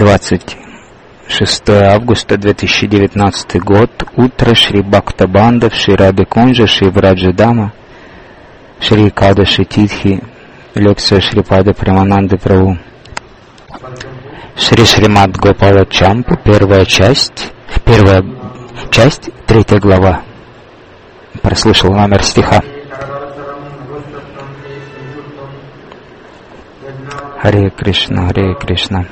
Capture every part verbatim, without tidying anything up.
двадцать шестое августа две тысячи девятнадцатый год. Утро. Шри Бхактабанда, Шри Радха Кунджа, Шри Враджадама, Шри Кадаши Титхи. Лекция Шрипады Премананды Прабху. Шри Шримад Гопала Чампа, первая часть, первая часть, третья глава. Прослушал номер стиха. Харе Кришна, Харе Кришна.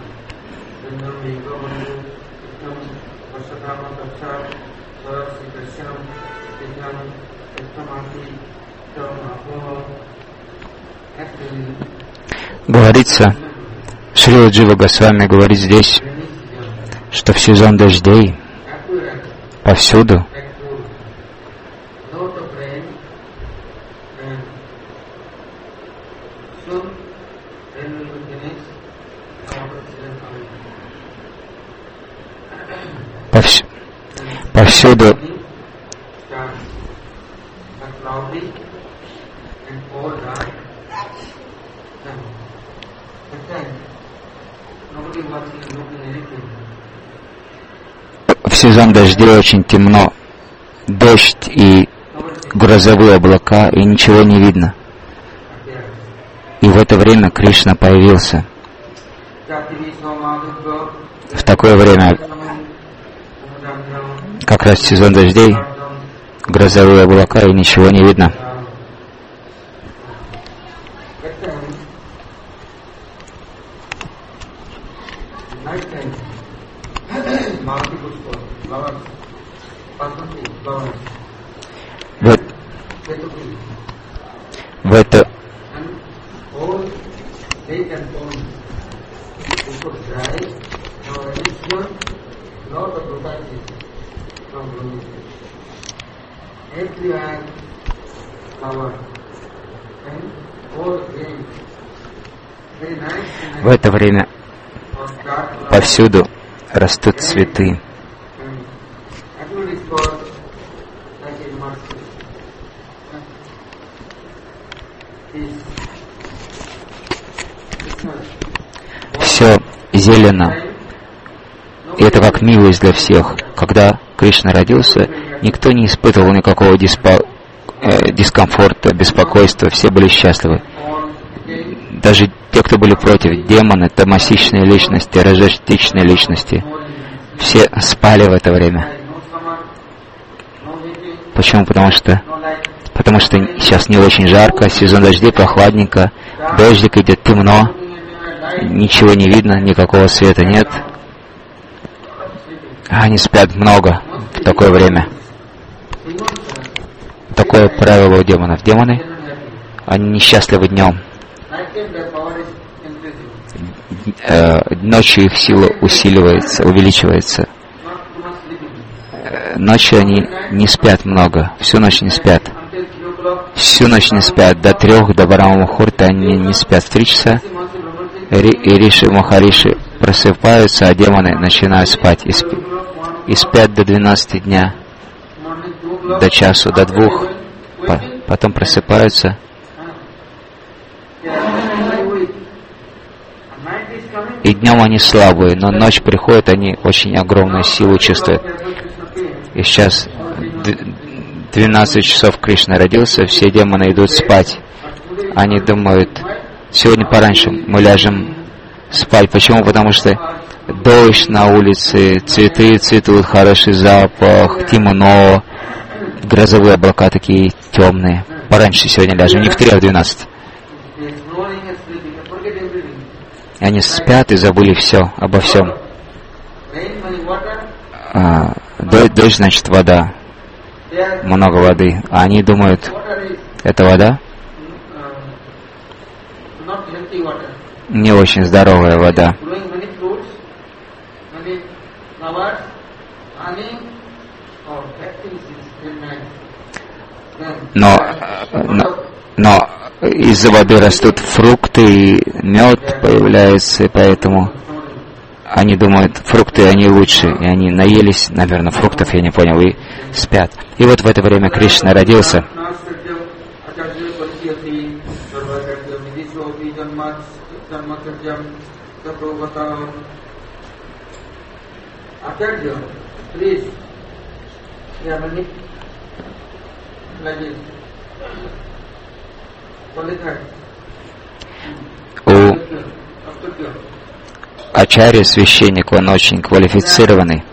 Говорится, Шрила Джива Госвами говорит здесь, что в сезон дождей повсюду повс... повсюду в сезон дождей очень темно, дождь и грозовые облака, и ничего не видно. И в это время Кришна появился. В такое время, как раз сезон дождей, грозовые облака, и ничего не видно. В, в это в это время повсюду растут цветы. Все зелено. И это как милость для всех. Когда Кришна родился, никто не испытывал никакого диспо... э, дискомфорта, беспокойства. Все были счастливы. Даже те, кто были против, демоны, томасичные личности, раджастичные личности, все спали в это время. Почему? Потому что потому что сейчас не очень жарко, сезон дождей, прохладненько, дождик идет, темно, ничего не видно, никакого света нет. Они спят много в такое время. Такое правило у демонов. Демоны, они несчастливы днем. Э, ночью их сила усиливается, увеличивается. Э, ночью они не спят много, всю ночь не спят. Всю ночь не спят, до трех, до Брахма-мухурта они не спят. В три часа и Риши, Махариши просыпаются, а демоны начинают спать. И, сп... и спят до двенадцати дня, до часу, до двух. Потом просыпаются. И днем они слабые, но ночь приходит, они очень огромную силу чувствуют. И сейчас двенадцать часов Кришна родился, все демоны идут спать. Они думают, сегодня пораньше мы ляжем спать. Почему? Потому что дождь на улице, цветы цветут, хороший запах, темно, грозовые облака такие темные. Пораньше сегодня ляжем, не в три, а в двенадцать. И они спят и забыли все, обо всем. А, дождь, дождь, значит, вода. Много воды. А они думают, это вода? Не очень здоровая вода. Но, но, но из-за воды растут фрукты, и мед появляется, и поэтому они думают, фрукты, они лучше, и они наелись, наверное, фруктов, я не понял, и спят. И вот в это время Кришна родился. Acharya, please. Yeah, Malik. Like this. У ачарьи, священник, он очень квалифицированный.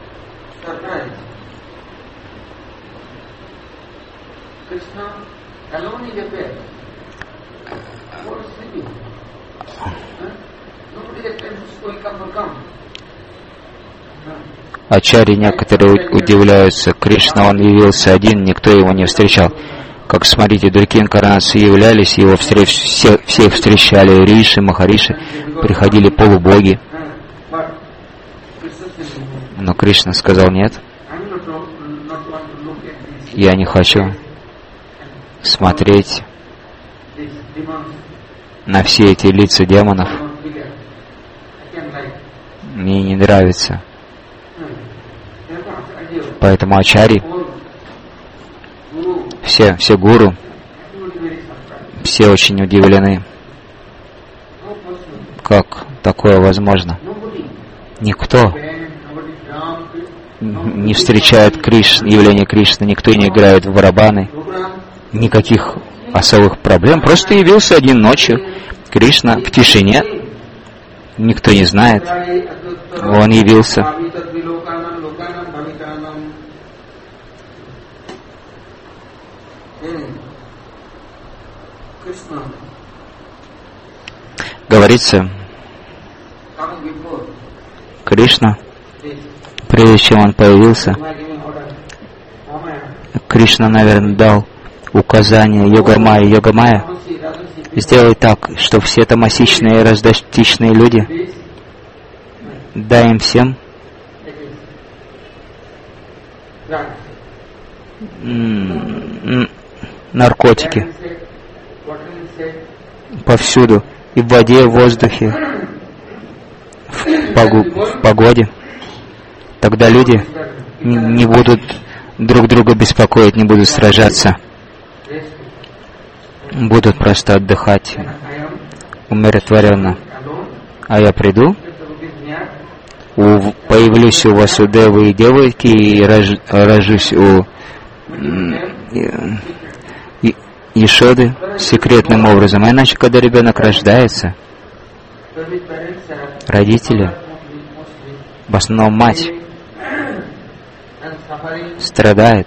Ачарьи некоторые удивляются, Кришна, он явился один, никто его не встречал. Как, смотрите, другие инкарнации являлись, его встреч, все, все встречали, Риши, Махариши, приходили полубоги. Но Кришна сказал, нет, я не хочу смотреть на все эти лица демонов. Мне не нравится. Поэтому ачарьи, все, все гуру, все очень удивлены. Как такое возможно? Никто не встречает Кришн, явление Кришны, никто не играет в барабаны, никаких особых проблем. Просто явился один ночью Кришна в тишине, никто не знает, он явился. Говорится, Кришна, прежде чем он появился, Кришна, наверное, дал указание Йогамае, Йогамая, сделай так, что все тамасичные и раздатичные люди, дай им всем наркотики повсюду, и в воде, и в воздухе, в, погу, в погоде. Тогда люди не, не будут друг друга беспокоить, не будут сражаться, будут просто отдыхать умиротворенно. А я приду, у, появлюсь у Васудевы и Деваки и рож, рожусь у Ешоды секретным образом. А иначе, когда ребенок рождается, родители, в основном мать, страдает.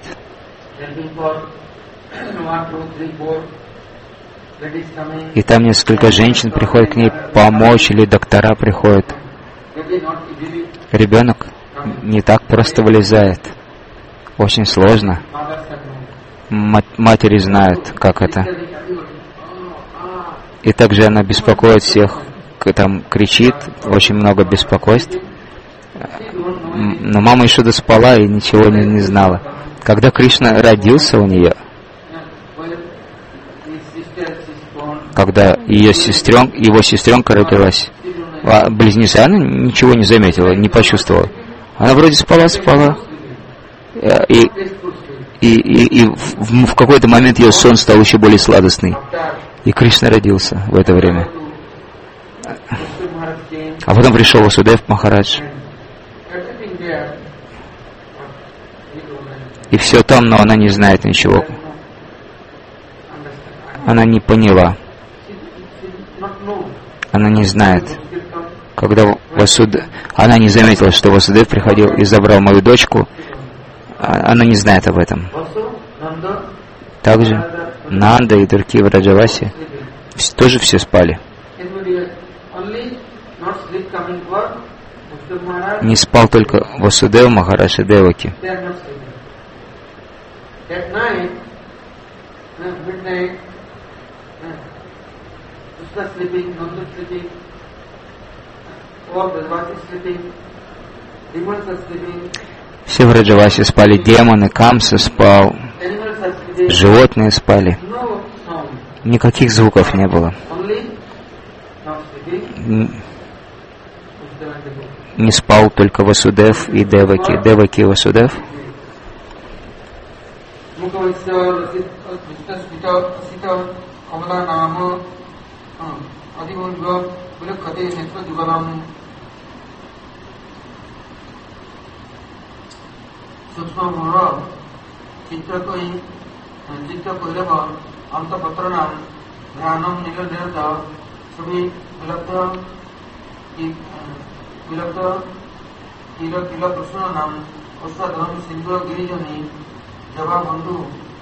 И там несколько женщин приходят к ней помочь, или доктора приходят. Ребенок не так просто вылезает. Очень сложно. Матери знают, как это. И также она беспокоит всех, там кричит, очень много беспокойств. Но мама еще доспала и ничего не, не знала. Когда Кришна родился у нее, когда ее сестрен, его сестренка родилась, а близнецы, она ничего не заметила, не почувствовала. Она вроде спала, спала. И И, и, и в, в какой-то момент ее сон стал еще более сладостный. И Кришна родился в это время. А потом пришел Васудев Махарадж. И все там, но она не знает ничего. Она не поняла. Она не знает. Когда Васудев... Она не заметила, что Васудев приходил и забрал мою дочку. Она не знает об этом. Также Нанда и другие в Раджавасе тоже все спали. Не спал только Васудев Махарадж и Деваки. Все в Раджавасе спали, демоны, Камса спал, животные спали. Никаких звуков не было. Не спал только Васудев и Деваки. Деваки и Васудев. सूक्ष्म मूल चित्र कोई चित्र कोइलव अंतपत्र नाम ध्यानम नीलनिरत सभी विलब्ध विलब्ध किल किल कृष्ण नाम औषधम सिंधु गिरिजनी जवा बंधु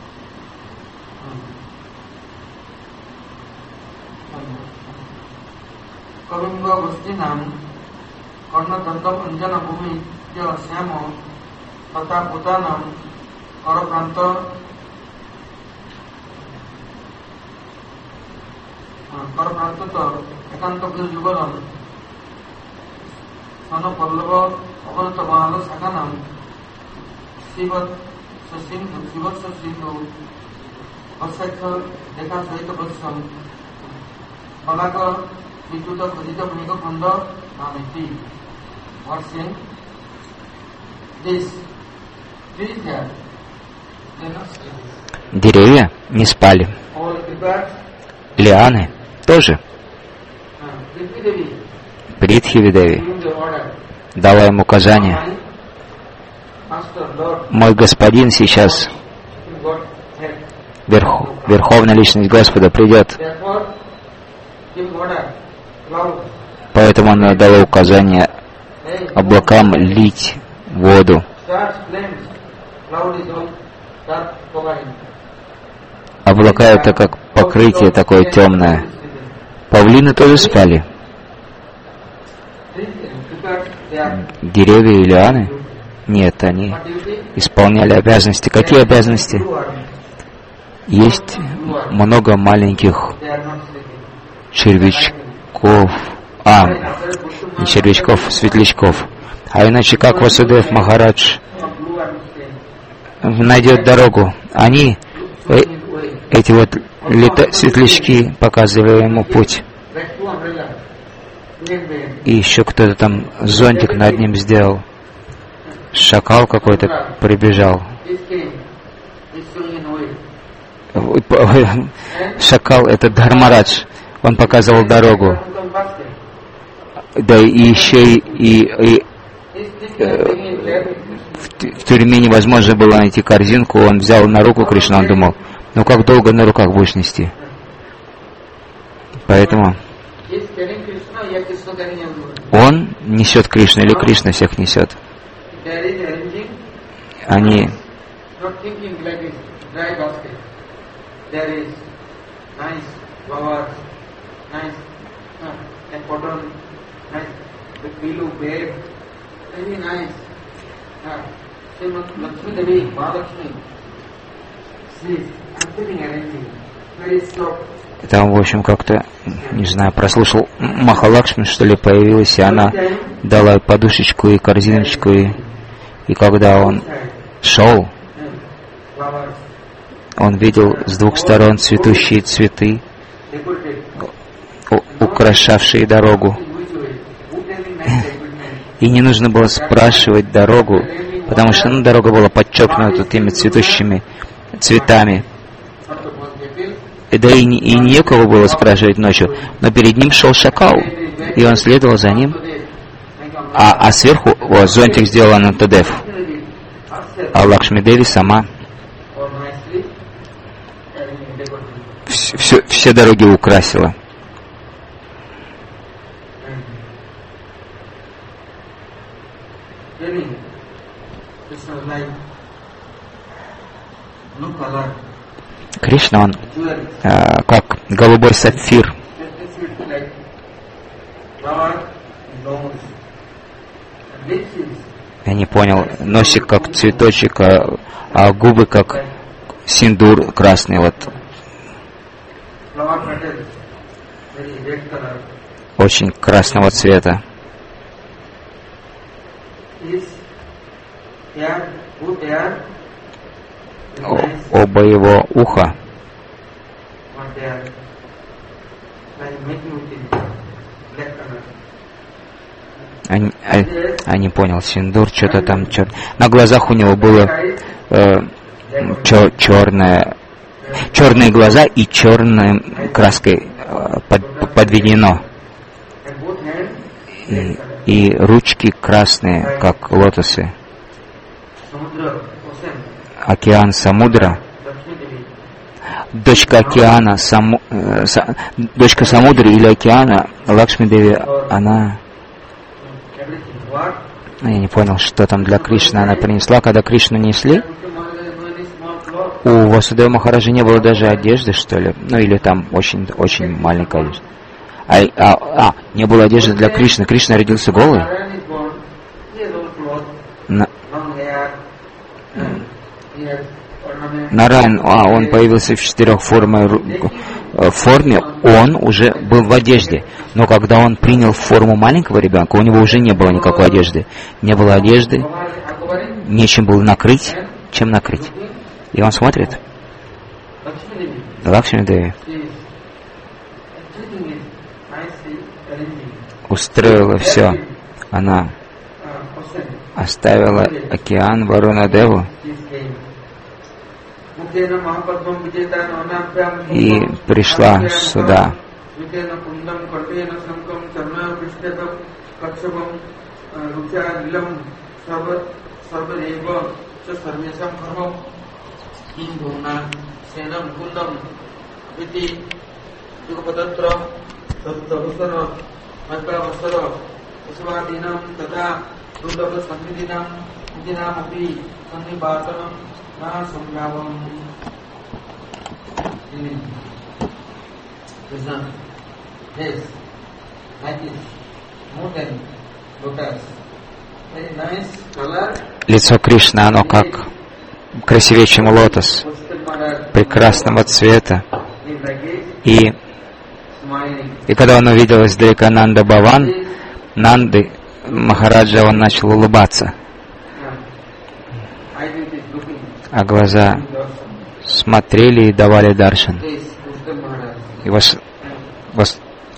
कविंग गोष्ठी नाम कर्ण दंत अंजन भूमि श्याम तथा भूता नाम कर प्रांत कर प्रांत एकांत जुगल सन पल्लव अवनत बाल शाखा नाम शिवत्स सिंधु वर्षाक्ष देखा सहित वर्षम पलाक विद्युत खजित मेघ खंड नामिति वर्षे Деревья не спали. Лианы тоже. Притхи-Деви дала им указание. Мой господин сейчас, верх, Верховная Личность Господа, придет. Поэтому она дала указание облакам лить воду. Облака — это как покрытие такое темное. Павлины тоже спали. Деревья и лианы? Нет, они исполняли обязанности. Какие обязанности? Есть много маленьких червячков, а, не червячков, светлячков. А иначе как Васудев Махарадж найдет дорогу? Они, э, эти вот лето, светлячки, показывали ему путь. И еще кто-то там зонтик над ним сделал. Шакал какой-то прибежал. Шакал — это Дхармарадж. Он показывал дорогу. Да и еще и, и, и э, в, в тюрьме невозможно было найти корзинку. Он взял на руку Кришну, он думал, ну как долго на руках будешь нести? Поэтому он несет Кришну или Кришна всех несет. Они там, в общем, как-то, не знаю, прослушал, Махалакшми, что ли, появилась, и она дала и подушечку, и корзиночку, и, и когда он шел, он видел с двух сторон цветущие цветы, украшавшие дорогу. И не нужно было спрашивать дорогу, потому что ну, дорога была подчеркнута теми цветущими цветами. И да и, и некого было спрашивать ночью. Но перед ним шел шакал, и он следовал за ним. А, а сверху о, зонтик сделал Анантадев. А Лакшми Деви сама все, все, все дороги украсила. Кришна, он э, как голубой сапфир. Я не понял, носик как цветочек, а, а губы как синдур красный. Вот. Очень красного цвета. О, оба его уха они, а, а не понял, синдур, что-то там чер... на глазах у него было э, чер, черное, черные глаза и черной краской э, под, подведено. И, и ручки красные, как лотосы. океан Самудра, дочка океана, саму, э, са, дочка Самудры или океана, Лакшми Деви, она, я не понял, что там для Кришны она принесла. Когда Кришну несли, у Васудева Махараджа не было даже одежды, что ли, ну или там очень, очень маленькая одежда. А, а, а, не было одежды для Кришны. Кришна родился голый. На... Нараян, а, он появился в четырех форме, форме, он уже был в одежде. Но когда он принял форму маленького ребенка, у него уже не было никакой одежды. Не было одежды, нечем было накрыть, чем накрыть. И он смотрит. Лакшми Деви устроила все. Она оставила океан Варуна Деву и пришла сюда. Лицо Кришны, оно как красивее, чем лотос, прекрасного цвета. И, и когда он увидел издалека Нанда Баван, Нанды Махараджа, он начал улыбаться. А глаза смотрели и давали даршан. И вас, вас,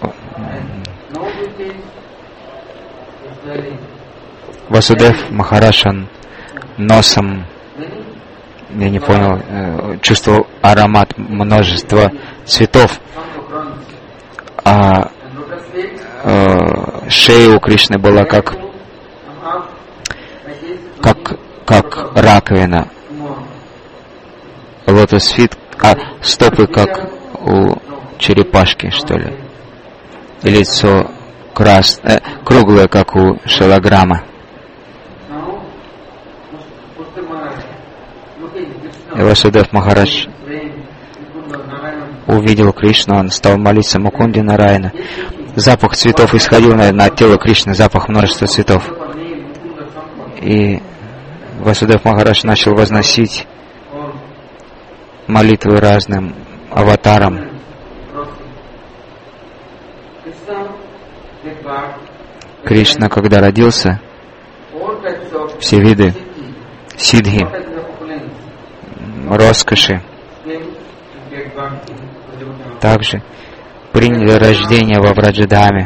Васудев Махараджан носом, я не понял, чувствовал аромат множества цветов. А э, шея у Кришны была как, как, как раковина. Лотос-фит, а стопы как у черепашки, что ли. И лицо крас, э, круглое, как у шалограмма. И Васудев Махарадж увидел Кришну, он стал молиться Мукунде Нараяна. Запах цветов исходил на, на тело Кришны, запах множества цветов. И Васудев Махарадж начал возносить молитвы разным аватарам. Кришна, когда родился, все виды сиддхи, роскоши также приняли рождение во Враджадаме.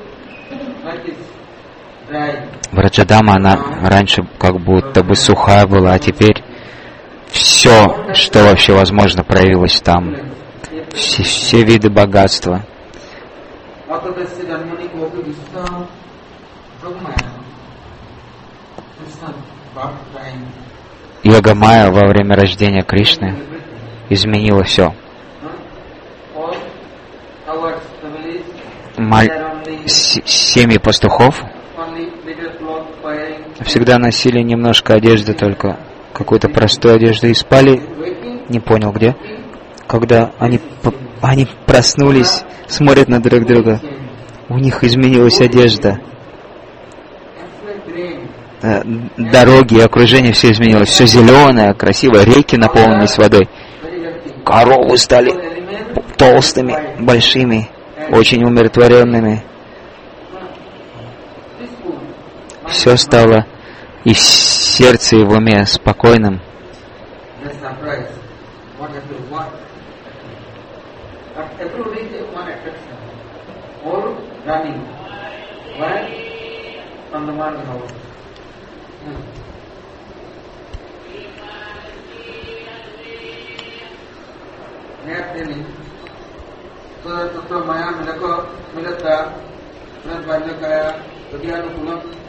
Враджадама, она раньше как будто бы сухая была, а теперь все, что вообще возможно, проявилось там. Все, все виды богатства. Йога Майя во время рождения Кришны изменила все. Маль... Семьи пастухов всегда носили немножко одежды, только какую-то простую одежду, и спали, не понял где. Когда они, они проснулись, смотрят на друг друга, у них изменилась одежда. Дороги, окружение, все изменилось. Все зеленое, красивое, реки наполнились водой. Коровы стали толстыми, большими, очень умиротворенными. Все стало и в сердце, и в уме спокойным.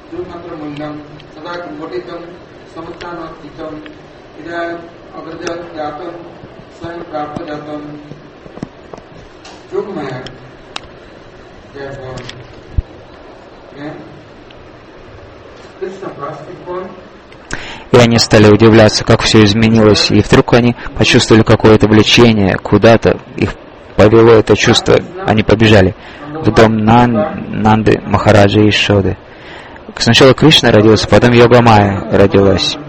И они стали удивляться, как все изменилось, и вдруг они почувствовали какое-то влечение куда-то, их повело это чувство, они побежали в дом Нан, Нанды Махараджа и Ишоды. Сначала Кришна родился, потом Йогамая родилась.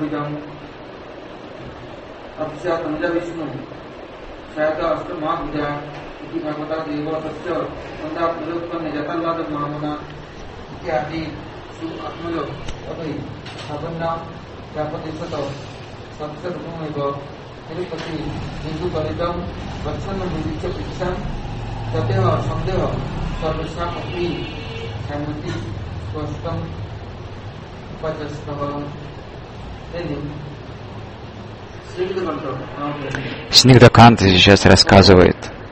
Снигдаканта сейчас рассказывает.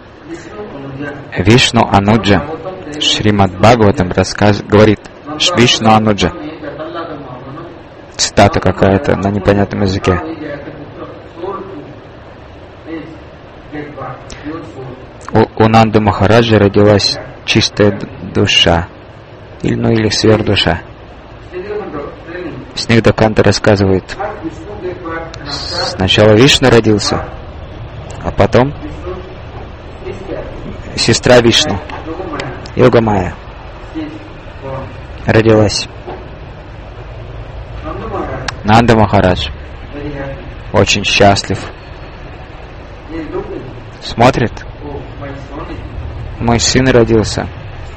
Вишну Ануджа, Шримад Бхагаватам рассказ... говорит, Вишну Ануджа. Цитата какая-то на непонятном языке. У, у Нанды Махараджа родилась чистая душа, или, ну, или сверхдуша. Снигдаканта рассказывает, сначала Вишну родился, а потом сестра Вишну, Йогамая, родилась. Нанда Махарадж очень счастлив. Смотрит, мой сын родился.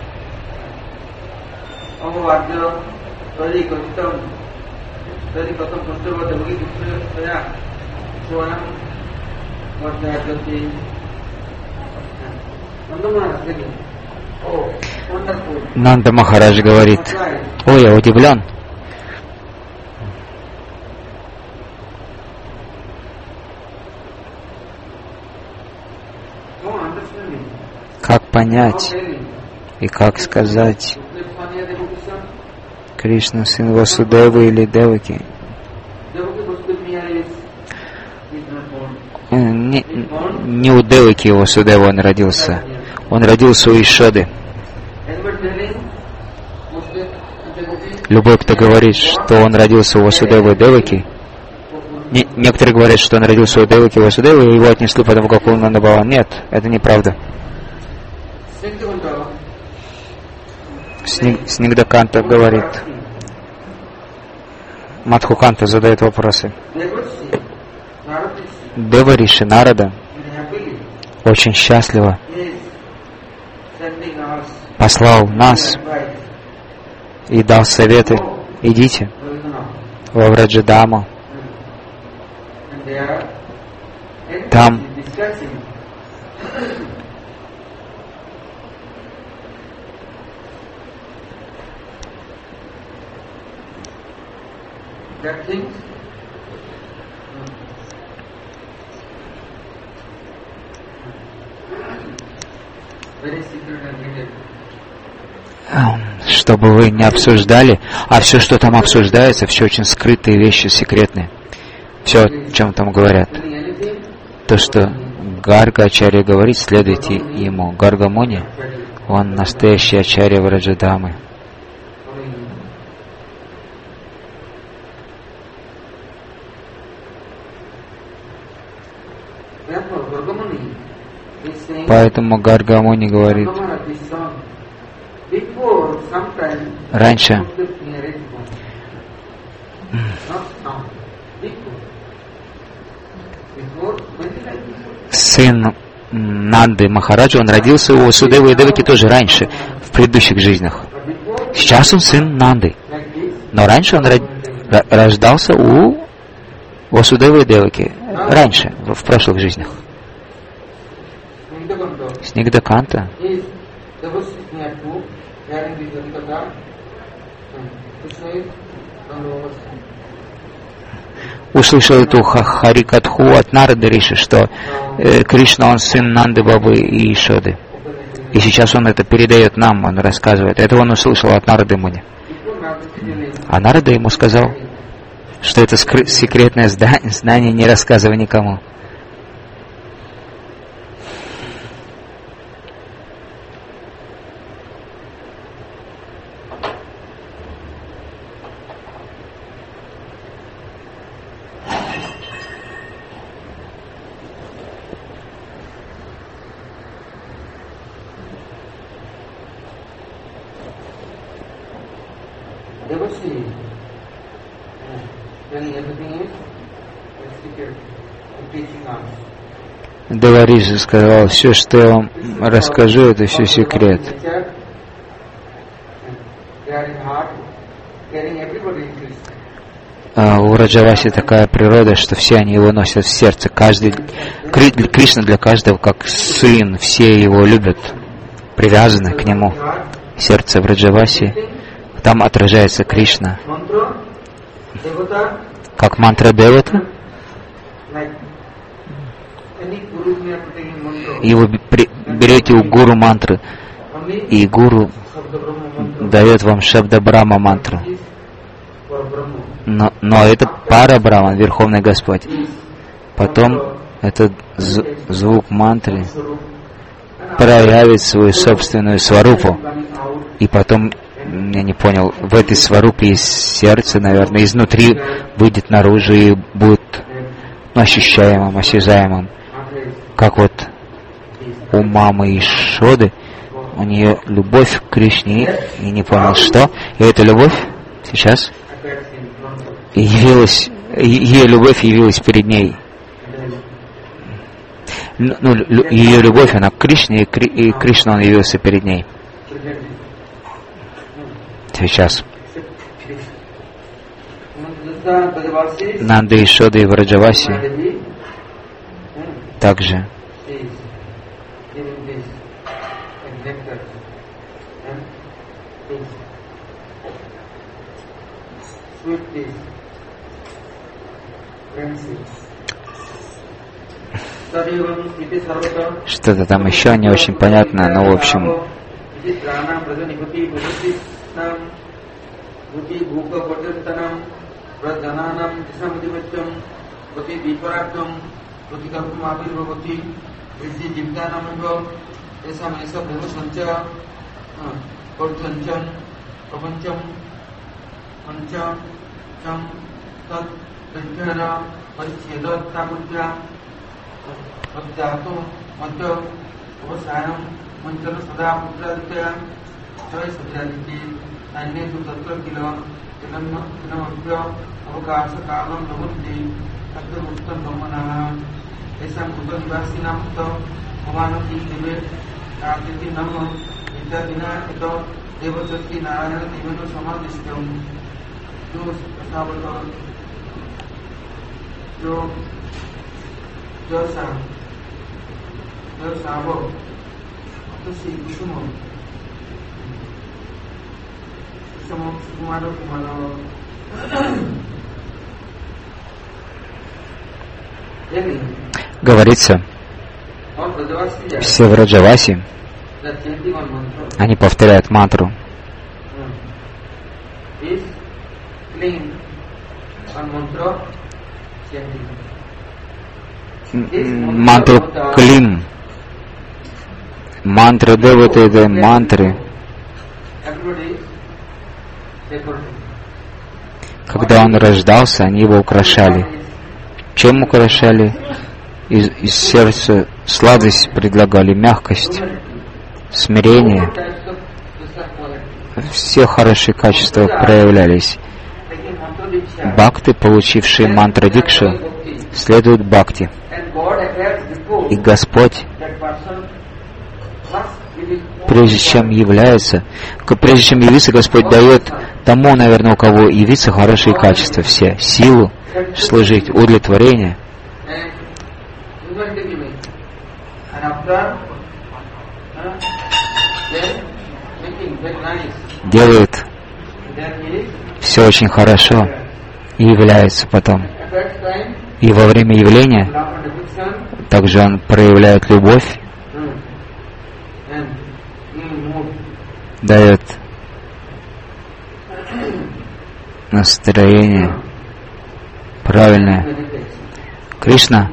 Нанда Махарадж говорит, ой, я удивлен. Как понять и как сказать, Кришна сын Васудевы или Деваки? Не, не у Деваки и Васудевы он родился. Он родился у Ишоды. Любой, кто говорит, что он родился у Васудевы и Деваки, не, некоторые говорят, что он родился у Деваки и Васудевы, и его отнесли потом в Гокул Нандабаван. Нет, это неправда. Снигдаканта говорит. Мадхуканта задает вопросы. Девариши Нарада очень счастливо послал нас и дал советы. Идите во Враджадаму. Там чтобы вы не обсуждали, а все, что там обсуждается, все очень скрытые вещи, секретные. Все, о чем там говорят. То, что Гарга Ачарья говорит, следуйте ему. Гарга Муни, он настоящий Ачарья Враджадамы. Поэтому Гарга Муни говорит, раньше сын Нанды Махараджа, он родился у Васудевы и Деваки тоже раньше, в предыдущих жизнях. Сейчас он сын Нанды. Но раньше он рождался у Васудевы и Деваки. Раньше, в прошлых жизнях. Снигдаканта услышал эту харикатху от Нарады Риши, что э, Кришна, он сын Нанды Бабы и Ишоды. И сейчас он это передает нам, он рассказывает. Это он услышал от Нарады Муни. А Нарада ему сказал, что это скры- секретное знание, знание, не рассказывай никому. Девариджи сказал, все, что я вам расскажу, это все секрет. А у Раджаваси такая природа, что все они его носят в сердце. Каждый, Кришна для каждого как сын, все его любят, привязаны к нему. Сердце в Раджаваси, там отражается Кришна. Как мантра Девата. И вы берете у гуру мантры, и гуру дает вам Шабда Брахма мантру. Но, но это Пара Брахман, Верховный Господь. Потом этот звук мантры проявит свою собственную сварупу. И потом, я не понял, в этой сварупе из сердца, наверное, изнутри выйдет наружу и будет ощущаемым, осязаемым. Как вот у мамы Ишоды, у нее любовь к Кришне, и не понял, что. И эта любовь сейчас явилась, ее любовь явилась перед ней. Ну, ее любовь, она к Кришне, и Кришна, он явился перед ней. Сейчас. Нанда Ишода и Враджаваси также что-то там еще не очень понятно, но в общем говорится, все в Раджаваси, они повторяют мантру. Мантру Клим. Мантра Девата — это мантры. Когда он рождался, они его украшали. Чем украшали? Из, из сердца сладость предлагали, мягкость, смирение. Все хорошие качества проявлялись. Бхакты, получившие мантра Дикшу, следуют бхакти. И Господь, прежде чем является, прежде чем явиться, Господь дает тому, наверное, у кого явиться хорошие качества, все, силу служить, удовлетворение. Делает все очень хорошо и является потом. И во время явления также он проявляет любовь, дает настроение правильное. Кришна,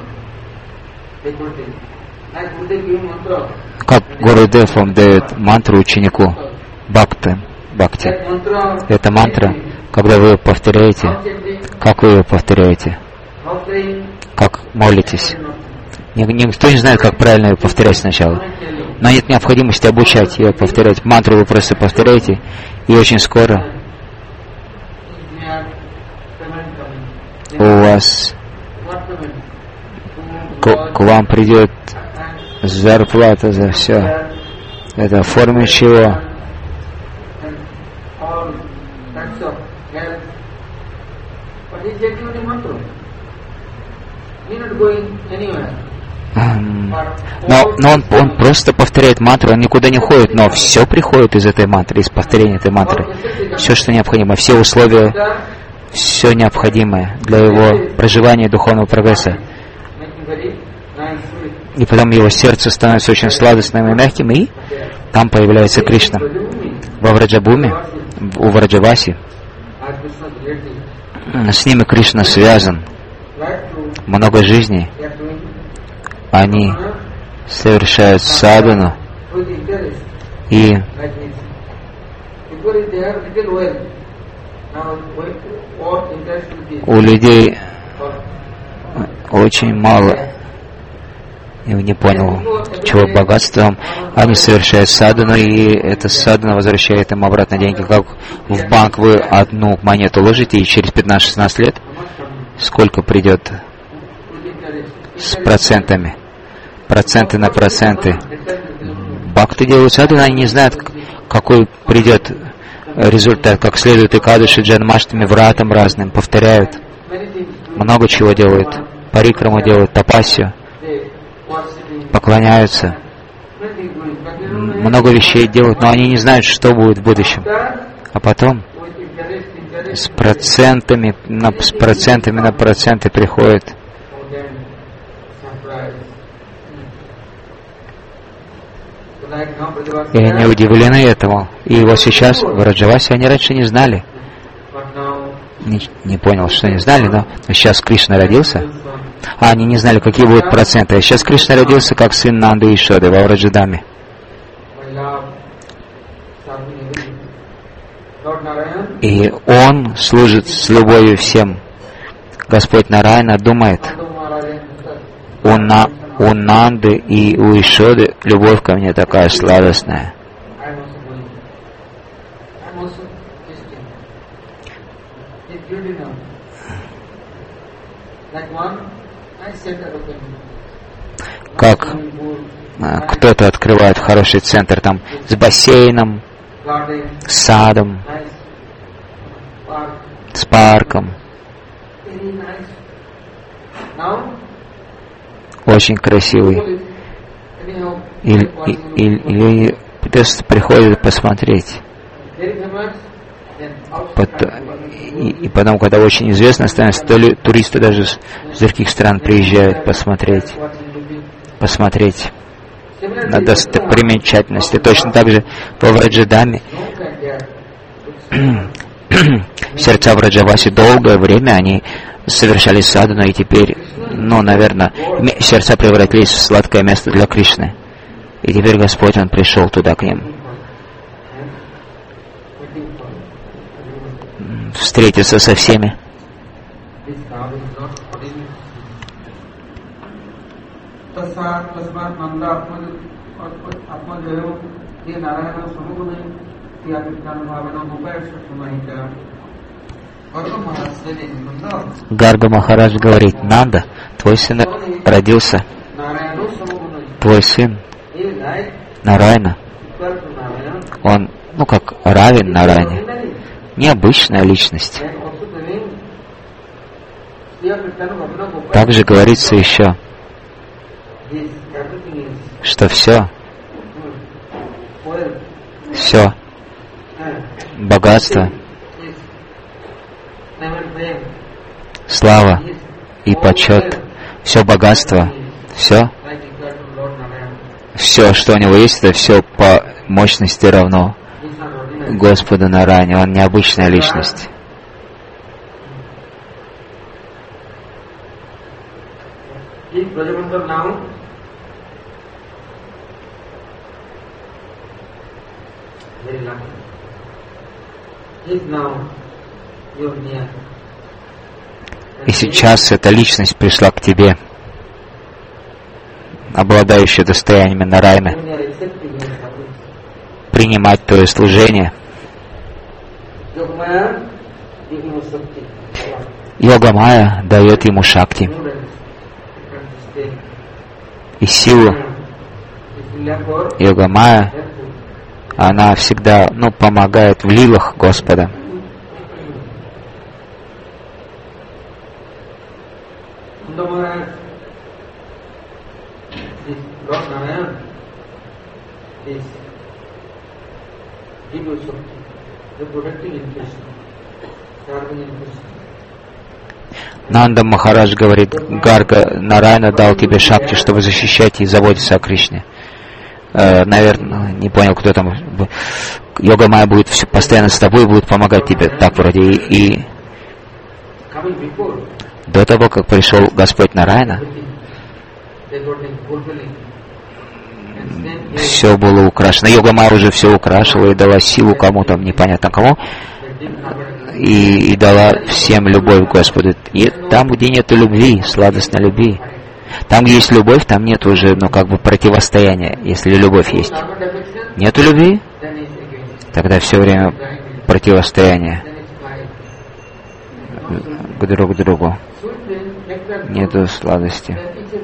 как Гурудев вам дает мантру ученику Бхакти, Бхакти. Это мантра, когда вы ее повторяете, как вы ее повторяете, как молитесь. Никто не знает, как правильно ее повторять сначала. Но нет необходимости обучать ее повторять. Мантру вы просто повторяете, и очень скоро у вас к, к вам придет зарплата за все. Это в форме чего? Но, но он, он просто повторяет мантру, он никуда не ходит, но все приходит из этой мантры, из повторения этой мантры. Все, что необходимо, все условия, все необходимое для его проживания и духовного прогресса. И потом его сердце становится очень сладостным и мягким, и там появляется Кришна. Во Враджабуме, у Враджаваси, с ними Кришна связан. Много жизней. Они совершают садхану, и у людей очень мало, я не понял, чего богатством, они совершают садхану, и эта садхана возвращает им обратно деньги. Как в банк вы одну монету ложите, и через пятнадцать-шестнадцать лет сколько придет с процентами? Проценты на проценты. Бхакты делают садхану, они не знают, какой придет результат, как следует и кадыши, джанмаштами, вратам разным, повторяют. Много чего делают. Парикраму делают, тапасию, поклоняются. Много вещей делают, но они не знают, что будет в будущем. А потом с процентами на, с процентами на проценты приходят. И они удивлены этому. И вот сейчас в Раджавасе они раньше не знали. Не, не понял, что не знали, но, но сейчас Кришна родился. А они не знали, какие будут проценты. А сейчас Кришна родился как сын Нанды и Шоды во Враджадаме. И он служит с любовью всем. Господь Нараяна думает, у, на, у Нанды и у Ишоды любовь ко мне такая сладостная. Как кто-то открывает хороший центр там с бассейном, с садом, с парком. Очень красивый. Или, или, или просто приходят посмотреть. И, и потом, когда очень известно становится, то ли туристы даже с, с других стран приезжают посмотреть. Посмотреть на достопримечательности. Точно так же во Враджадаме сердца Враджаваси долгое время они совершали садхану, и теперь, ну, наверное, сердца превратились в сладкое место для Кришны. И теперь Господь, Он пришел туда к ним. Встретиться со всеми. Гарга Махарадж говорит: Нанда, твой сын родился, твой сын Нараяна, он, ну как, равен Нараяне, необычная личность. Также говорится еще, что все, все, богатство, слава и почет, все богатство, все, все, что у него есть, это все по мощности равно Господу Нараяне. Он необычная личность. This Brajamandal now very lucky. He is now your near. И сейчас эта личность пришла к тебе, обладающая достояниями Нараяны, принимать твое служение. Йога Майя дает ему шакти и силу. Йога Майя, она всегда, ну, помогает в лилах Господа. Нанда Махарадж говорит, Гарга Нараяна дал тебе шакти, чтобы защищать и заботиться о Кришне. Э, наверное, не понял, кто там. Йога Майя будет все, постоянно с тобой, будет помогать тебе. Так вроде и, и до того, как пришел Господь Нараяна, все было украшено. Йога Майя уже все украшила и дала силу кому-то, непонятно кому, и, и дала всем любовь к Господу. И там, где нет любви, сладостной любви, там, где есть любовь, там нет уже, ну, как бы противостояния, если любовь есть. Нету любви, тогда все время противостояние к друг другу. Нету сладости.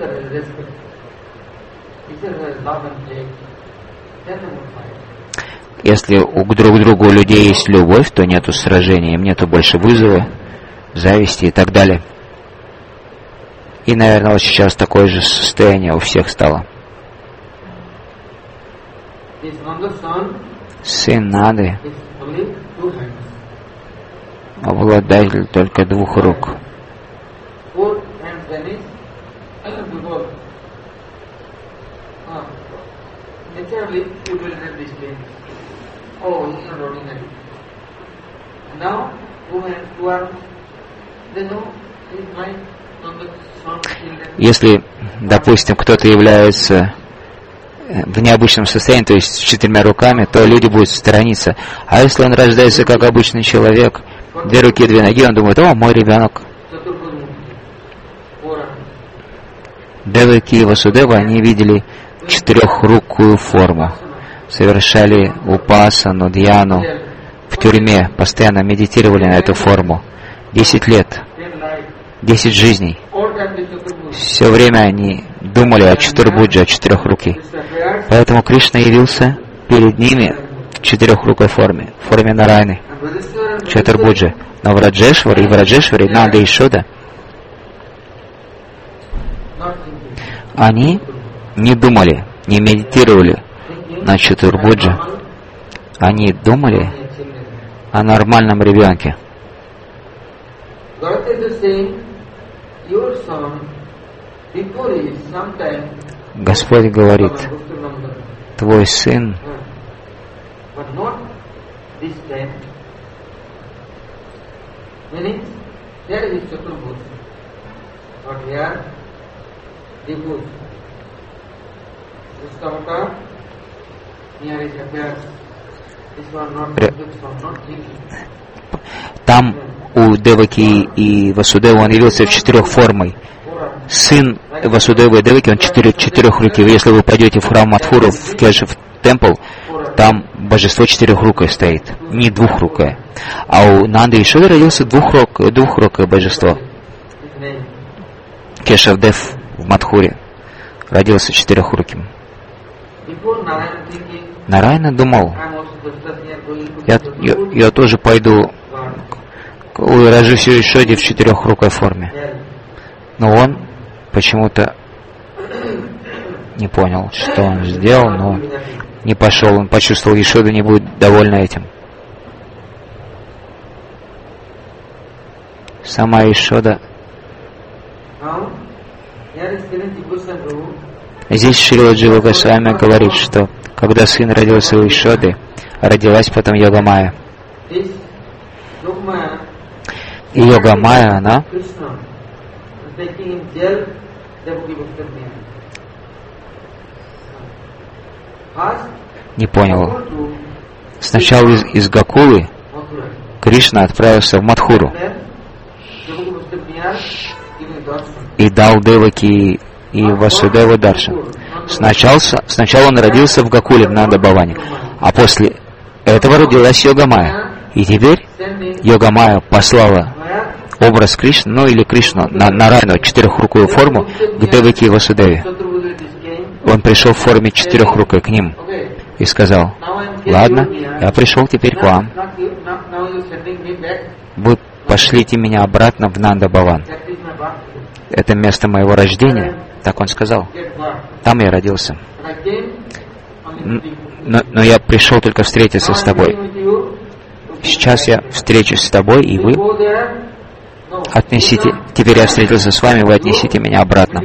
Если у друг другу у людей есть любовь, то нету сражений, им нету больше вызова, зависти и так далее. И, наверное, вот сейчас такое же состояние у всех стало. Сын Нанды обладатель только двух рук. Если, допустим, кто-то является в необычном состоянии, то есть с четырьмя руками, то люди будут сторониться. А если он рождается как обычный человек, две руки, две ноги, он думает, о, мой ребенок. Деваки и Васудева, они видели четырехрукую форму, совершали упасану, дьяну в тюрьме, постоянно медитировали на эту форму. Десять лет, десять жизней. Все время они думали о Чатурбуджи, о четырехруке. Поэтому Кришна явился перед ними в четырехрукой форме, в форме Нараяны, Чатурбуджи. Но в Раджешваре и в Раджешваре, Нанда и Шода, они не думали, не медитировали на Чатурбуджи. Они думали о нормальном ребенке. Господь говорит, твой сын там у Деваки и Васудева он явился в четырех формой. Сын Васудева и Деваки, он четыре, четырехрукий. Если вы пойдете в храм Мадхуру, в Кешев Темпл, там божество четырехрукое стоит, не двухрукое. А у Нанды и Шоды родился двухрук, двухрукое божество. Кешев Дев в Мадхуре родился четырехруким. Нараяна думал, я, я, я тоже пойду, рожусь в Ишоде в четырехрукой форме. Но он почему-то не понял, что он сделал, но не пошел. Он почувствовал, Ишода не будет довольна этим. Сама Ишода. Здесь Шрила Джива Госвами говорит, что когда сын родился у Ишоды, родилась потом Йога Майя. И Йога Майя, она Не понял. Сначала из, из Гокулы Кришна отправился в Мадхуру и дал Деваки и Васудеву даршан. Сначала, сначала он родился в Гокуле, в Нанда-Бхаване, а после этого родилась Йогамая. И теперь Йогамая послала образ Кришны, ну или Кришну, на, на райну четырехрукую форму к Деваки и Васудеве. Он пришел в форме четырехрукой к ним и сказал: ладно, я пришел теперь к вам. Вы пошлите меня обратно в Нанда-Бхаван. Это место моего рождения. Так он сказал. Там я родился. Но, но я пришел только встретиться с тобой. Сейчас я встречусь с тобой, и вы отнесите... Теперь я встретился с вами, вы отнесите меня обратно.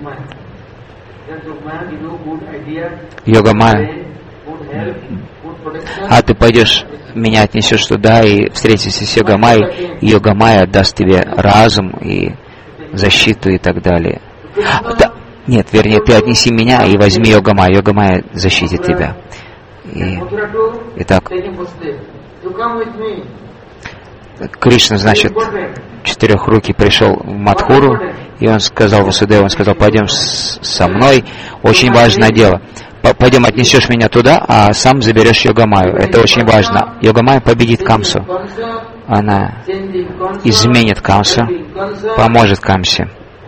Йогамая. А ты пойдешь, меня отнесешь туда и встретишься с Йогамайей, и Йогамая даст тебе разум и защиту и так далее. Да, нет, вернее, ты отнеси меня и возьми Йогамая. Йогамая защитит тебя. И, итак, Кришна, значит, четырехрукий пришел в Мадхуру, и он сказал Васудеву, он сказал: пойдем с, со мной, очень важное дело. Пойдем, отнесешь меня туда, а сам заберешь Йогамаю. Это очень важно. Йогамая победит Камсу. Она изменит Камсу, поможет Камсе.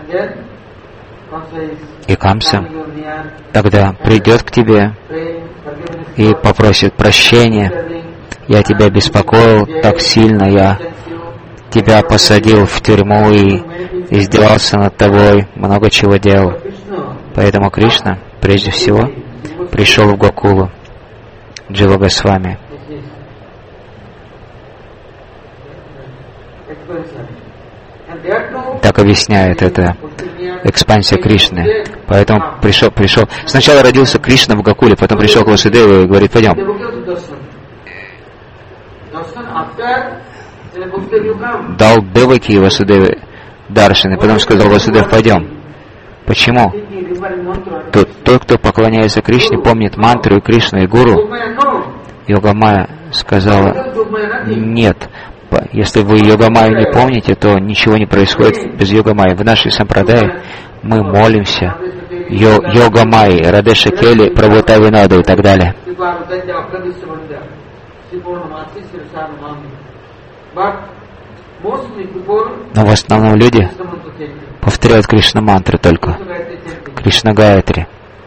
И Камса тогда придет к тебе и попросит прощения. Я тебя беспокоил так сильно, я тебя посадил в тюрьму и издевался над тобой, много чего делал. Поэтому Кришна, прежде всего, пришел в Гокулу, Джива Госвами. Так объясняет это экспансия Кришны. Поэтому пришел, пришел. Сначала родился Кришна в Гокуле, потом пришел к Васудеву и говорит: пойдем. Дал Деваки и Васудеве даршан, и потом сказал: Васудев, пойдем. Почему? Тот, тот, кто поклоняется Кришне, помнит мантру и Кришну, и Гуру. Йогамая сказала: нет. Если вы Йогамаю не помните, то ничего не происходит без Йогамайи. В нашей сампрадае мы молимся Йо, Йогамайи, Радеша Кели, Прабхута Виноду и так далее. Но в основном люди повторяют Кришна мантры только. Кришна Гаятри.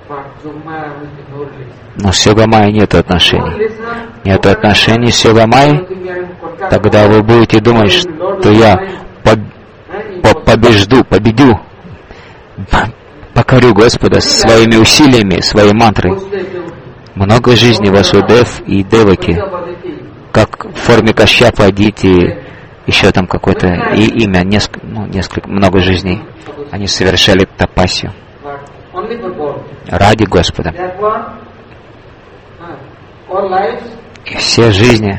Но с Йогамайей нет отношений. Нет отношений с Йогамайей, тогда вы будете думать, что я по побежду, победю, покорю Господа своими усилиями, своей мантрой. Много жизней Васудев и Деваки, как в форме Кашьяпа, Адити, еще там какое-то и имя, несколько, ну, несколько, много жизней. Они совершали тапасию ради Господа. И все жизни,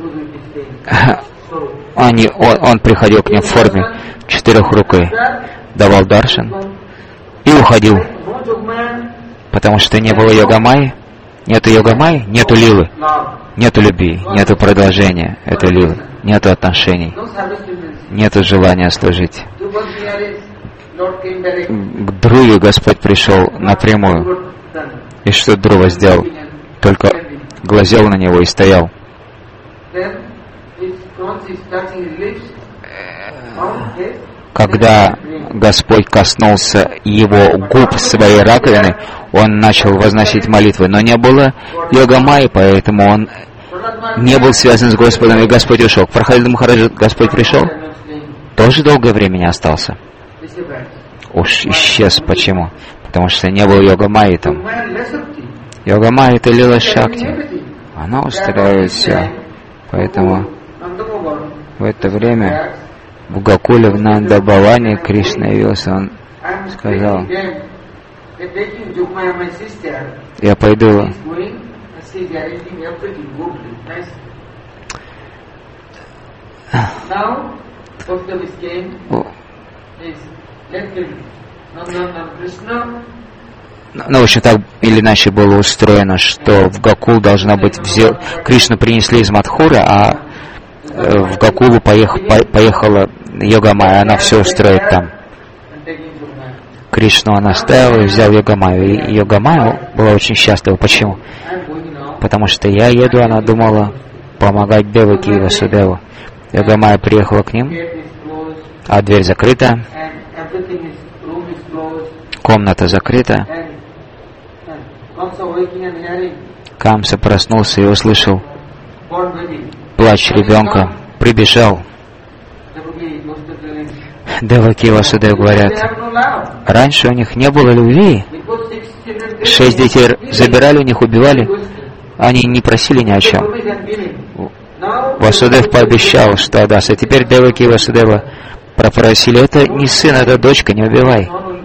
они, он, он приходил к ним в форме четырехрукой, давал даршан и уходил, потому что не было Йогамайи. Нету Йогамайи, нету лилы, нету любви, нету продолжения этой лилы, нету отношений, нету желания служить. К Друве Господь пришел напрямую. И что Друва сделал? Только глазел на него и стоял. Когда Господь коснулся его губ своей раковины, он начал возносить молитвы. Но не было Йогамайи, поэтому он не был связан с Господом, и Господь ушел. К Прахаладе Махараджу Господь пришел, тоже долгое время не остался. Уж исчез. Почему? Потому что не было Йогамайи там. Йогамайи — это лила Шакти. Она устраивает все. Поэтому в это время в Гокуле, в Нанда-Бхаване Кришна явился. Он сказал: я пойду. Ну, в общем, так или иначе было устроено, что в Гокул должна быть взял... Кришну принесли из Мадхуры, а в Гокулу поех... поехала Йогамая, она все устроит там. Кришну она оставила и взял Йогамаю. И Йогамая была очень счастлива. Почему? Потому что я еду, она думала помогать Деваки и Васудеву. Йогамая приехала к ним, а дверь закрыта, комната закрыта. Камса проснулся и услышал плач ребенка, прибежал. Деваки и Васудев говорят, раньше у них не было любви, шесть детей забирали у них, убивали, они не просили ни о чем. Васудев пообещал, что отдаст, а теперь Деваки и Васудева попросили, это не сын, это дочка, не убивай.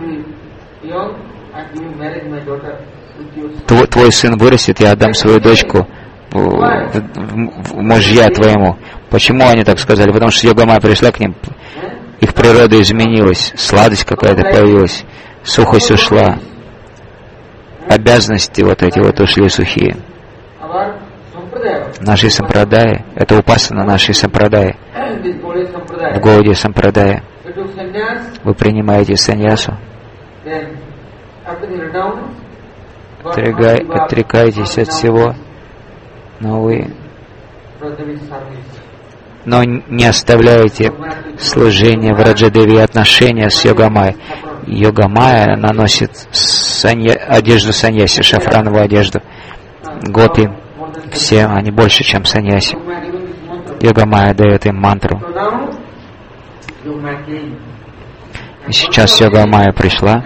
Твой, твой сын вырастет, я отдам свою дочку в, в, в мужья твоему. Почему они так сказали? Потому что Йогамая пришла к ним, их природа изменилась, сладость какая-то появилась, сухость ушла, обязанности вот эти вот ушли сухие. Наши сампрадаи, это упасана нашей сампрадаи. В Гауди сампрадаи вы принимаете саньясу, отрекаетесь от всего, но вы но не оставляете служение в Раджадеви, отношения с Йогамай. Йогамая наносит санья, одежду саньяси, шафрановую одежду. Гопи, все они больше, чем саньяси. Йогамая дает им мантру. И сейчас Йогамая пришла.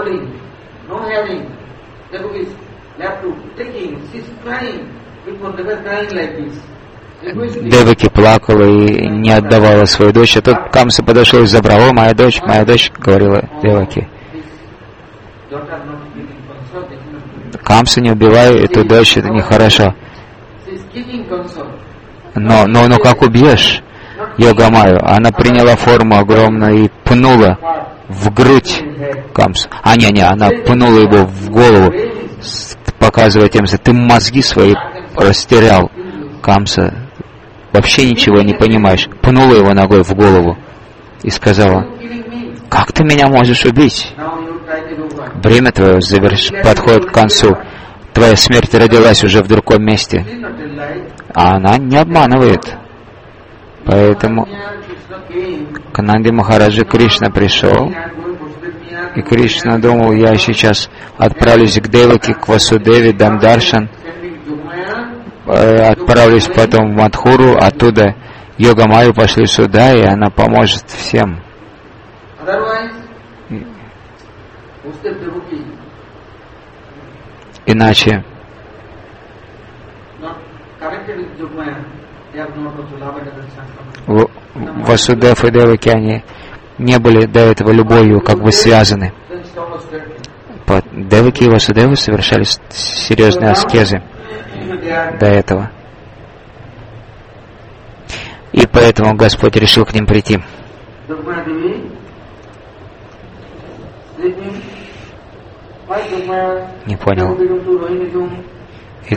Деваки плакала и не отдавала свою дочь. А тут Камса подошел и забрал. О, моя дочь, моя дочь, говорила Деваки. Камса, не убивай эту дочь, это нехорошо. Но, но, но как убьешь Йогамаю? Она приняла форму огромную и пнула в грудь Камсу. А, не, не, она пнула его в голову, показывая тем, что ты мозги свои растерял. Камса, вообще ничего не понимаешь. Пнула его ногой в голову и сказала, как ты меня можешь убить? Время твое заверш... подходит к концу. Твоя смерть родилась уже в другом месте. А она не обманывает. Поэтому к Нанди Махараджи Кришна пришел. И Кришна думал, я сейчас отправлюсь к Деваки, к Васудеве, дам даршан. Отправлюсь потом в Мадхуру, оттуда Йогамаю пошли сюда, и она поможет всем. Иначе Васудев и Деваки, они не были до этого любовью как бы связаны. Деваки и Васудевы совершали серьезные аскезы до этого. И поэтому Господь решил к ним прийти. Не понял. И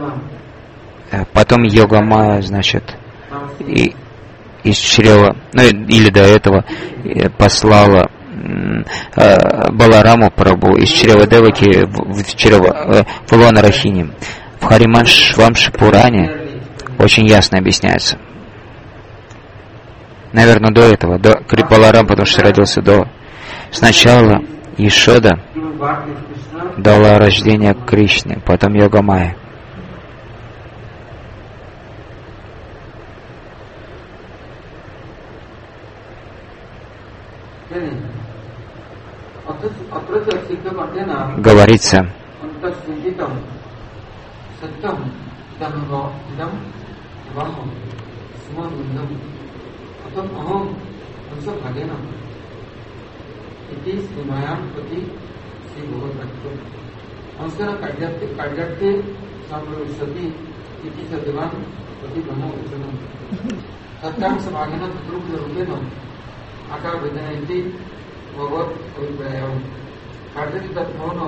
потом Йогамая, значит, и из чрева, ну или до этого послала э, Балараму Прабху из чрева Деваки в, в чрево э, в лоно Рахини. В Хариманшвамши Пуране очень ясно объясняется. Наверное, до этого, до Баларам, потому что родился до. Сначала Ишода дала рождение Кришне, потом Йогамая. Говорится, Bhagavad Kartajitat Mohana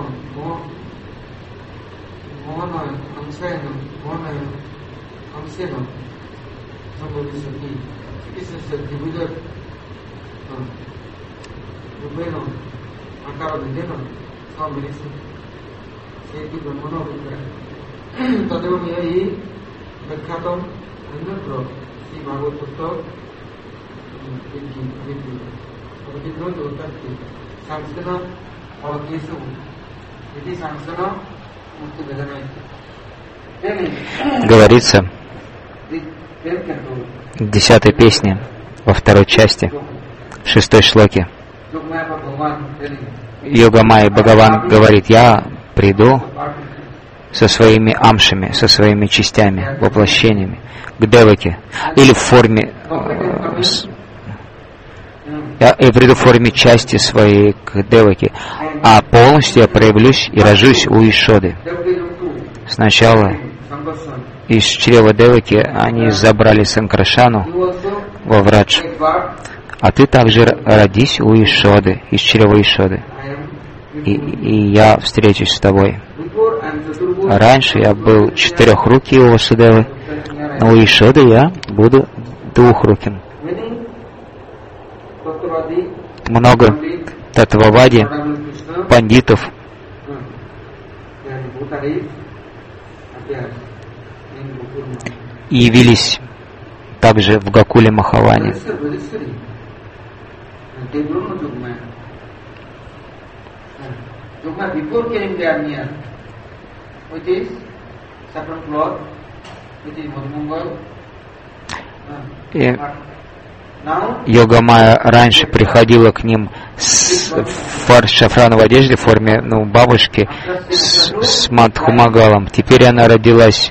Mohana Amsayana Mohana Amsayana Sambhavisati Sikisasa Dibudat Rupena Akara Videna Sambhavisi Seti Brahmana Videna Tadevam Yahi Bekhatam Annatra Sri Bhagavad Putta Vinti Vinti Vinti Vinti Sanskana Alakesu Vinti Sanskana Mukti Vedana. Говорится в десятой песне, во второй части, в шестой шлоке. Йога-майя Бхагаван говорит: я приду со своими амшами, со своими частями, воплощениями к Деваке, или в форме, э, с, я, я приду в форме части своей к Деваке, а полностью я проявлюсь и рожусь у Ишоды. Сначала из чрева Деваки они забрали Санкрашану во Врадж, а ты также родись у Ишоды, из чрева Ишоды, и, и я встречусь с тобой. Раньше я был четырехрукий у Васудевы, но у Ишоды я буду двухруким. Много татвавади, пандитов явились также в Гокуле Махаване. И Йога-майя раньше приходила к ним с в шафрановой одежде в форме, ну, бабушки с, с Мадхумагалом. Теперь она родилась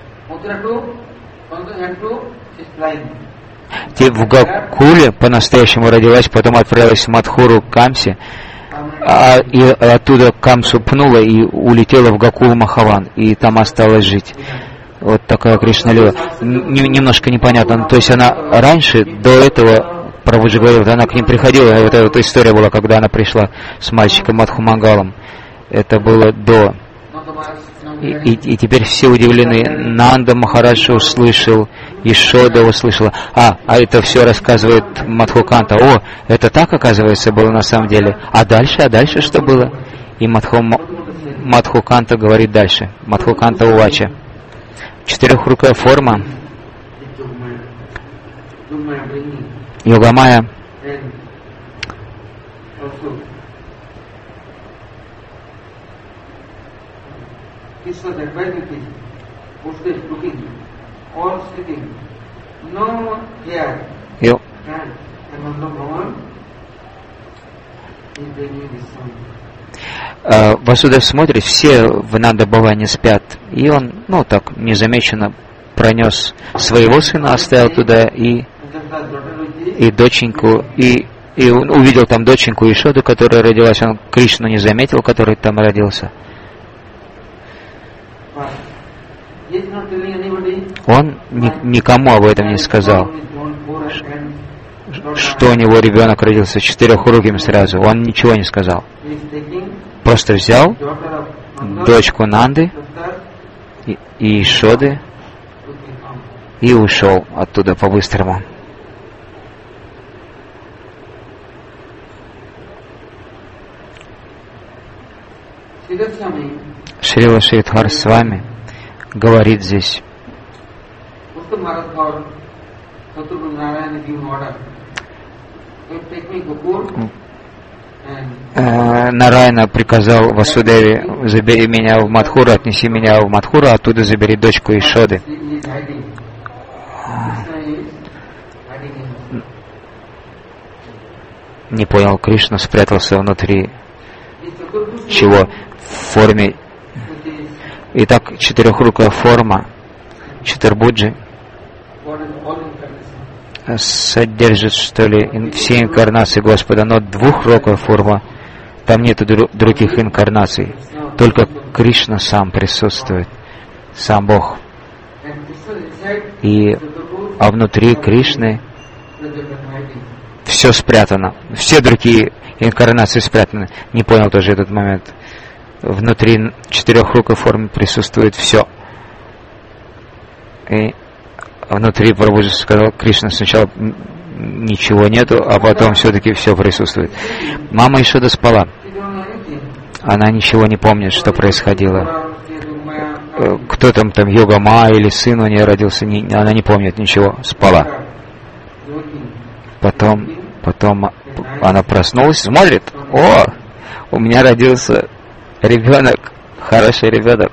в Гокуле, по-настоящему родилась, потом отправилась в Мадхуру к Камсе, а, и оттуда Камсу пнула и улетела в Гокул Махаван, и там осталась жить. Вот такая Кришна-лила. Немножко непонятно. То есть она раньше, до этого, Прабхуджи говорил, она к ним приходила, вот эта вот история была, когда она пришла с мальчиком Мадхумагалом. Это было до. И, и, и теперь все удивлены. Нанда Махарадж услышал, Ишода услышала. А, а это все рассказывает Мадхуканта. О, это так, оказывается, было на самом деле. А дальше, а дальше что было? И Мадху, Мадхуканта говорит дальше. Мадхуканта Увача. Четырехрукая форма. Йога-майя Йо. Васудев смотрит, все в Нанда-бхаване спят, и он, ну так, незамеченно пронес своего сына, оставил туда, и, и доченьку, и, и увидел там доченьку Ишоду, которая родилась, он Кришну не заметил, который там родился. Он ни, никому об этом не сказал, что у него ребенок родился четырехруким сразу, он ничего не сказал. Просто взял дочку Нанды и, и Ишоды и ушел оттуда по-быстрому. Шрила Шридхар с вами говорит здесь. Нарайна приказал Васудеве: забери меня в Мадхуру, отнеси меня в Мадхуру, оттуда забери дочку Ишоды. Не понял, Кришна спрятался внутри чего? В форме. Итак, четырехрукая форма Чатурбуджи содержит, что ли, все инкарнации Господа, но двухрукая форма, там нет других инкарнаций, только Кришна сам присутствует, сам Бог. И, а внутри Кришны все спрятано, все другие инкарнации спрятаны. Не понял тоже этот момент. Внутри четырехрукой формы присутствует все. И внутри Прабхуджи сказал, Кришна, сначала ничего нету, а потом все-таки все присутствует. Мама Ишода спала. Она ничего не помнит, что происходило. Кто там, там, Йога-Майя или сын у нее родился, не, она не помнит ничего, спала. Потом, потом она проснулась, смотрит, о, у меня родился ребенок, хороший ребенок.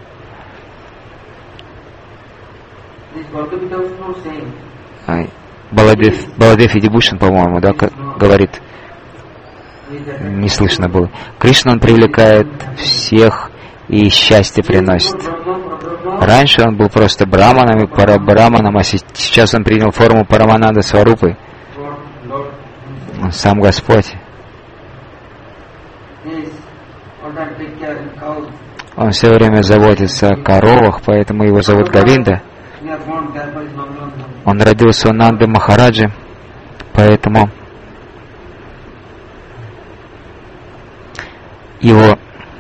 Баладев, Баладев Видибушин, по-моему, да, говорит, не слышно было. Кришна, он привлекает всех и счастье приносит. Раньше он был просто браманом и парабраманом, а сейчас он принял форму Парамананда Сварупы. Он сам Господь. Он все время заботится о коровах, поэтому его зовут Говинда. Он родился у Нанды Махараджи, поэтому его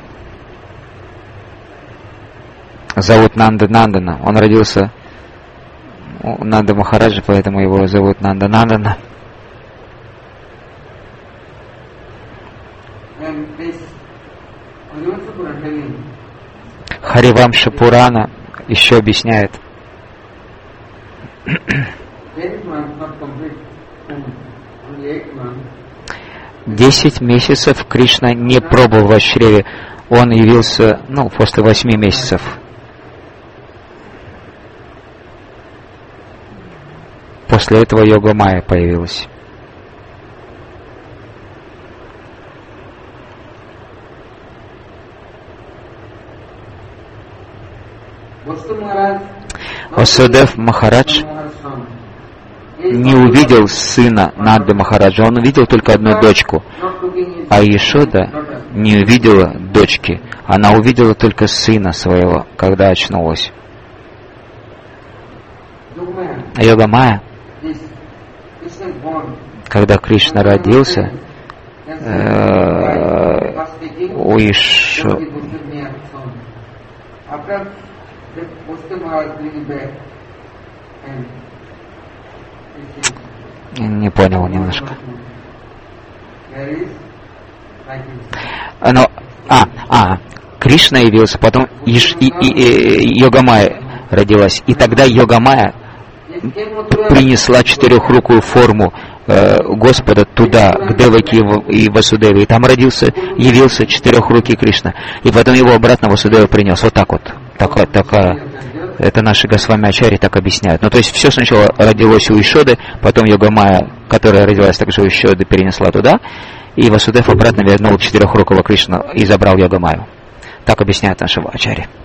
зовут Нанда Нандана. Он родился у Нанды Махараджи, поэтому его зовут Нанда Нандана. Харивамша Пурана еще объясняет. Десять месяцев Кришна не пробыл в Ашреве. Он явился, ну, после восьми месяцев. После этого Йога-Майя появилась. Васудев Махарадж не увидел сына Нанды Махараджа, он увидел только одну дочку. А Ешода не увидела дочки, она увидела только сына своего, когда очнулась. Йога-Майя, когда Кришна родился, э, у Ишо... Не понял немножко. Но, а, а, Кришна явился, потом Иш, и, и, и, Йога-Майя родилась. И тогда Йога-Майя принесла четырехрукую форму э, Господа туда, к Деваки и Васудеве. И там родился, явился четырехрукий Кришна. И потом его обратно Васудева принес. Вот так вот. Такая, такая. Это наши Госвами Ачарьи так объясняют. Ну, то есть все сначала родилось у Ишоды, потом Йога-Майя, которая родилась также у Ишоды, перенесла туда, и Васудев обратно вернул четырехрукого Кришну и забрал Йога-Майю. Так объясняют наши Ачарьи.